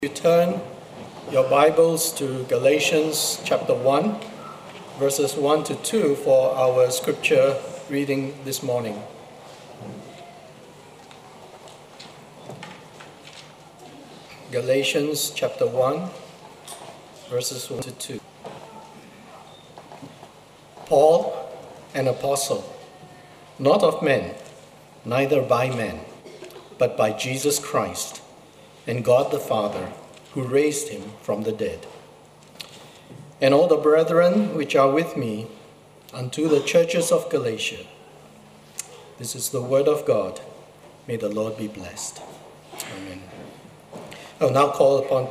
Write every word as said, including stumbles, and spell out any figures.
You turn your Bibles to Galatians chapter one, verses one to two for our scripture reading this morning. Galatians chapter one, verses one to two. Paul, an apostle, not of men, neither by men, but by Jesus Christ, and God the Father, who raised him from the dead. And all the brethren which are with me unto the churches of Galatia. This is the word of God. May the Lord be blessed. Amen. I will now call upon